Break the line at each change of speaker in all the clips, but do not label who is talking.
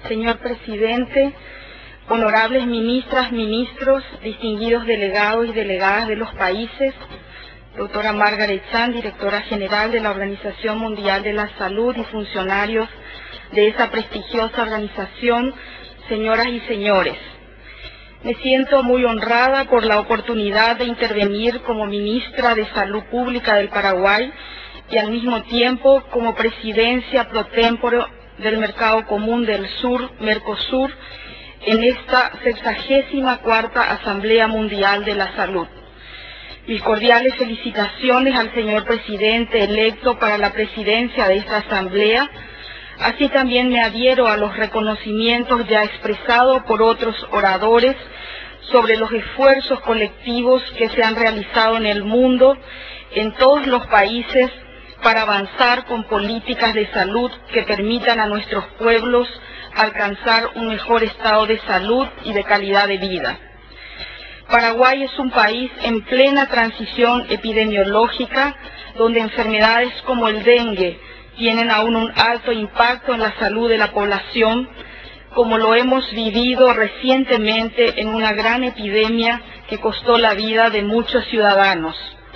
Señor Presidente, honorables ministras, ministros, distinguidos delegados y delegadas de los países, doctora Margaret Chan, directora general de la Organización Mundial de la Salud y funcionarios de esa prestigiosa organización, señoras y señores. Me siento muy honrada por la oportunidad de intervenir como ministra de Salud Pública del Paraguay y al mismo tiempo como presidencia pro tempore del Mercado Común del Sur, Mercosur, en esta 64ª Asamblea Mundial de la Salud. Mis cordiales felicitaciones al señor presidente electo para la presidencia de esta asamblea. Así también me adhiero a los reconocimientos ya expresados por otros oradores sobre los esfuerzos colectivos que se han realizado en el mundo, en todos los países, para avanzar con políticas de salud que permitan a nuestros pueblos alcanzar un mejor estado de salud y de calidad de vida. Paraguay es un país en plena transición epidemiológica, donde enfermedades como el dengue tienen aún un alto impacto en la salud de la población, como lo hemos vivido recientemente en una gran epidemia que costó la vida de muchos ciudadanos.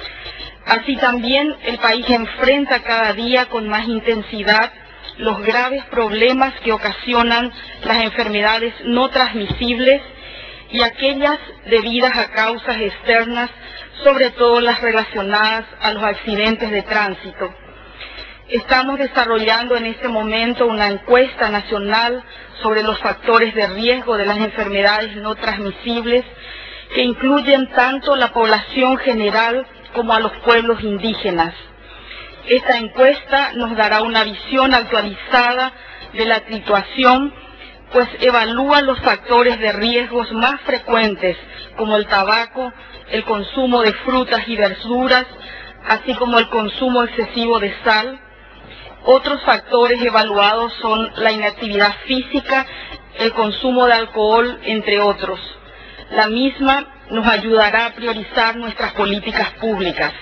Así también el país enfrenta cada día con más intensidad los graves problemas que ocasionan las enfermedades no transmisibles y aquellas debidas a causas externas, sobre todo las relacionadas a los accidentes de tránsito. Estamos desarrollando en este momento una encuesta nacional sobre los factores de riesgo de las enfermedades no transmisibles, que incluyen tanto la población general como a los pueblos indígenas. Esta encuesta nos dará una visión actualizada de la situación, pues evalúa los factores de riesgos más frecuentes, como el tabaco, el consumo de frutas y verduras, así como el consumo excesivo de sal. Otros factores evaluados son la inactividad física, el consumo de alcohol, entre otros. La misma nos ayudará a priorizar nuestras políticas públicas.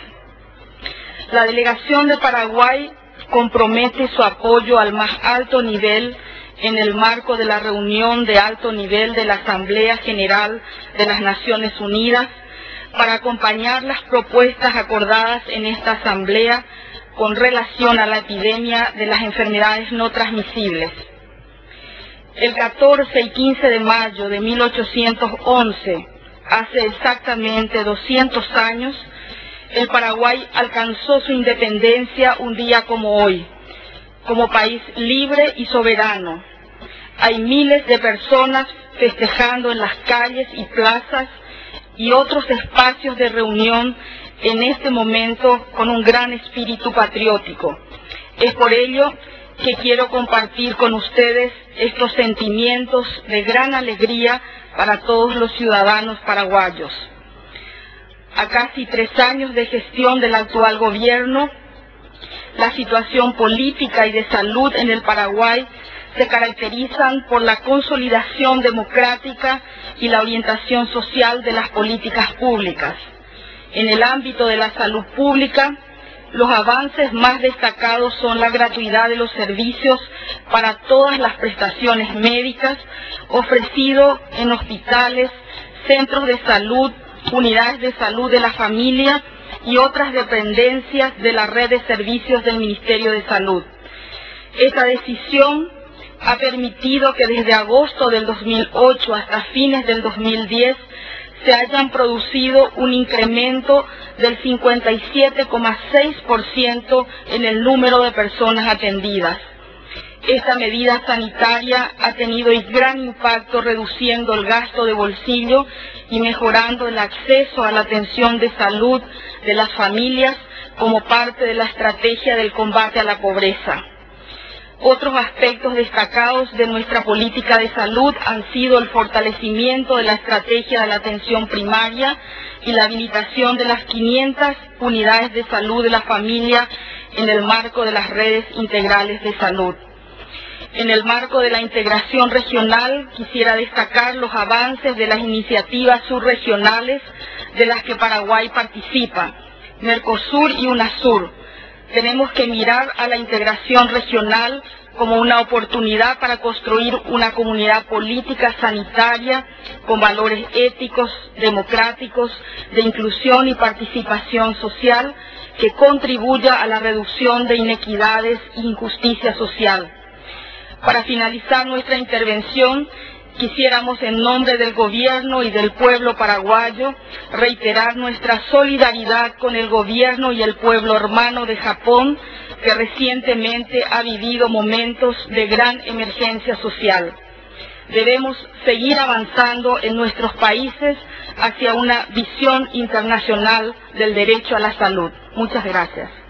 La delegación de Paraguay compromete su apoyo al más alto nivel en el marco de la reunión de alto nivel de la Asamblea General de las Naciones Unidas para acompañar las propuestas acordadas en esta asamblea con relación a la epidemia de las enfermedades no transmisibles. El 14 y 15 de mayo de 1811, hace exactamente 200 años, el Paraguay alcanzó su independencia un día como hoy, como país libre y soberano. Hay miles de personas festejando en las calles y plazas y otros espacios de reunión en este momento con un gran espíritu patriótico. Es por ello que quiero compartir con ustedes estos sentimientos de gran alegría para todos los ciudadanos paraguayos. A casi 3 años de gestión del actual gobierno, la situación política y de salud en el Paraguay se caracterizan por la consolidación democrática y la orientación social de las políticas públicas. En el ámbito de la salud pública, los avances más destacados son la gratuidad de los servicios para todas las prestaciones médicas ofrecidos en hospitales, centros de salud, unidades de salud de la familia y otras dependencias de la red de servicios del Ministerio de Salud. Esta decisión ha permitido que desde agosto del 2008 hasta fines del 2010 se hayan producido un incremento del 57,6% en el número de personas atendidas. Esta medida sanitaria ha tenido un gran impacto reduciendo el gasto de bolsillo y mejorando el acceso a la atención de salud de las familias como parte de la estrategia del combate a la pobreza. Otros aspectos destacados de nuestra política de salud han sido el fortalecimiento de la estrategia de la atención primaria y la habilitación de las 500 unidades de salud de la familia en el marco de las redes integrales de salud. En el marco de la integración regional, quisiera destacar los avances de las iniciativas subregionales de las que Paraguay participa, Mercosur y UNASUR. Tenemos que mirar a la integración regional como una oportunidad para construir una comunidad política sanitaria con valores éticos, democráticos, de inclusión y participación social que contribuya a la reducción de inequidades e injusticia social. Para finalizar nuestra intervención, quisiéramos en nombre del gobierno y del pueblo paraguayo reiterar nuestra solidaridad con el gobierno y el pueblo hermano de Japón, que recientemente ha vivido momentos de gran emergencia social. Debemos seguir avanzando en nuestros países hacia una visión internacional del derecho a la salud. Muchas gracias.